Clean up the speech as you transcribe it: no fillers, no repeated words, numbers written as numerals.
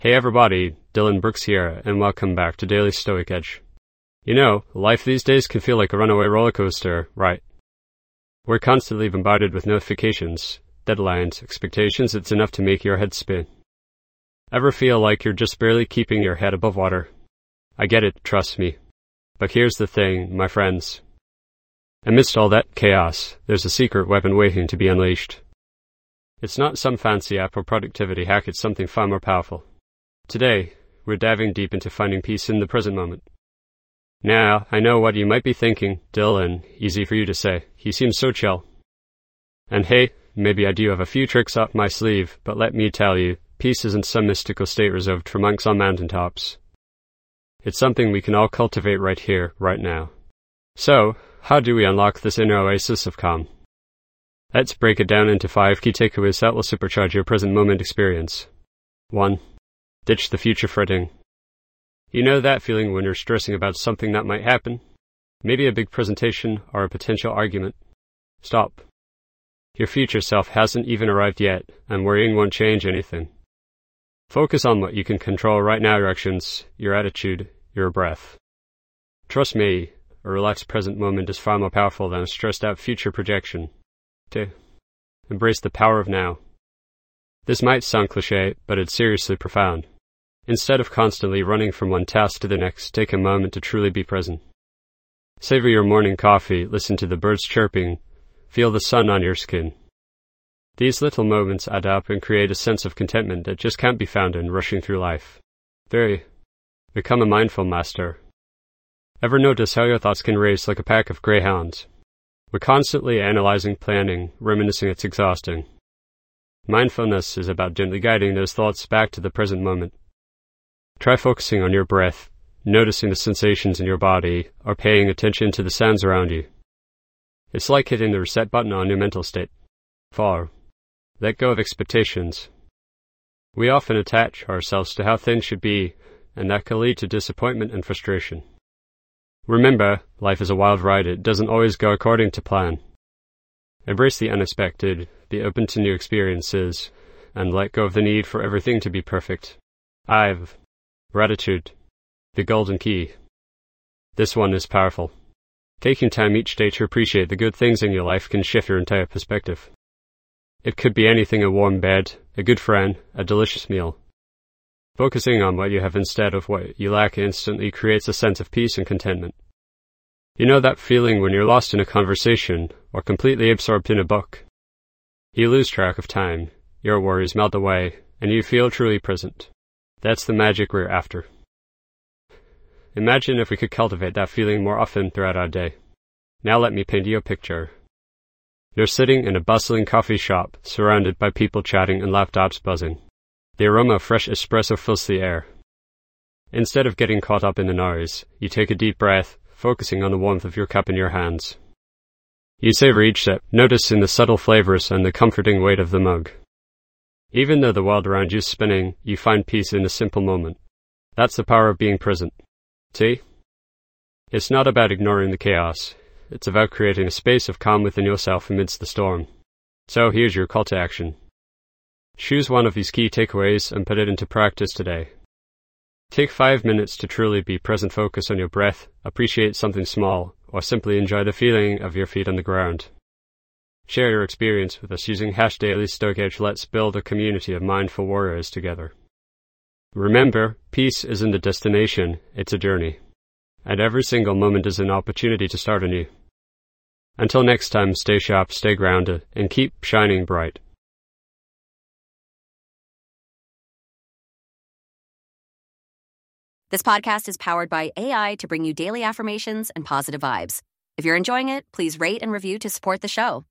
Hey everybody, Dylan Brooks here, and welcome back to Daily Stoic Edge. You know, life these days can feel like a runaway roller coaster, right? We're constantly bombarded with notifications, deadlines, expectations. It's enough to make your head spin. Ever feel like you're just barely keeping your head above water? I get it, trust me. But here's the thing, my friends. Amidst all that chaos, there's a secret weapon waiting to be unleashed. It's not some fancy app or productivity hack, it's something far more powerful. Today, we're diving deep into finding peace in the present moment. Now, I know what you might be thinking, Dylan, easy for you to say. He seems so chill. And hey, maybe I do have a few tricks up my sleeve, but let me tell you, peace isn't some mystical state reserved for monks on mountaintops. It's something we can all cultivate right here, right now. So, how do we unlock this inner oasis of calm? Let's break it down into 5 key takeaways that will supercharge your present moment experience. 1. Ditch the future fretting. You know that feeling when you're stressing about something that might happen? Maybe a big presentation or a potential argument. Stop. Your future self hasn't even arrived yet, and worrying won't change anything. Focus on what you can control right now: your actions, your attitude, your breath. Trust me, a relaxed present moment is far more powerful than a stressed out future projection. 2. Embrace the power of now. This might sound cliché, but it's seriously profound. Instead of constantly running from one task to the next, take a moment to truly be present. Savor your morning coffee, listen to the birds chirping, feel the sun on your skin. These little moments add up and create a sense of contentment that just can't be found in rushing through life. 3. Become a mindful master. Ever notice how your thoughts can race like a pack of greyhounds? We're constantly analyzing, planning, reminiscing. It's exhausting. Mindfulness is about gently guiding those thoughts back to the present moment. Try focusing on your breath, noticing the sensations in your body, or paying attention to the sounds around you. It's like hitting the reset button on your mental state. 4. Let go of expectations. We often attach ourselves to how things should be, and that can lead to disappointment and frustration. Remember, life is a wild ride. It doesn't always go according to plan. Embrace the unexpected, be open to new experiences, and let go of the need for everything to be perfect. 5. Gratitude. The golden key. This one is powerful. Taking time each day to appreciate the good things in your life can shift your entire perspective. It could be anything: a warm bed, a good friend, a delicious meal. Focusing on what you have instead of what you lack instantly creates a sense of peace and contentment. You know that feeling when you're lost in a conversation or completely absorbed in a book? You lose track of time, your worries melt away, and you feel truly present. That's the magic we're after. Imagine if we could cultivate that feeling more often throughout our day. Now let me paint you a picture. You're sitting in a bustling coffee shop, surrounded by people chatting and laptops buzzing. The aroma of fresh espresso fills the air. Instead of getting caught up in the noise, you take a deep breath, focusing on the warmth of your cup in your hands. You savor each sip, noticing the subtle flavors and the comforting weight of the mug. Even though the world around you is spinning, you find peace in a simple moment. That's the power of being present. See? It's not about ignoring the chaos. It's about creating a space of calm within yourself amidst the storm. So here's your call to action. Choose one of these key takeaways and put it into practice today. Take 5 minutes to truly be present. Focus on your breath, appreciate something small, or simply enjoy the feeling of your feet on the ground. Share your experience with us using #DailyStoicEdge. Let's build a community of mindful warriors together. Remember, peace isn't a destination, it's a journey. And every single moment is an opportunity to start anew. Until next time, stay sharp, stay grounded, and keep shining bright. This podcast is powered by AI to bring you daily affirmations and positive vibes. If you're enjoying it, please rate and review to support the show.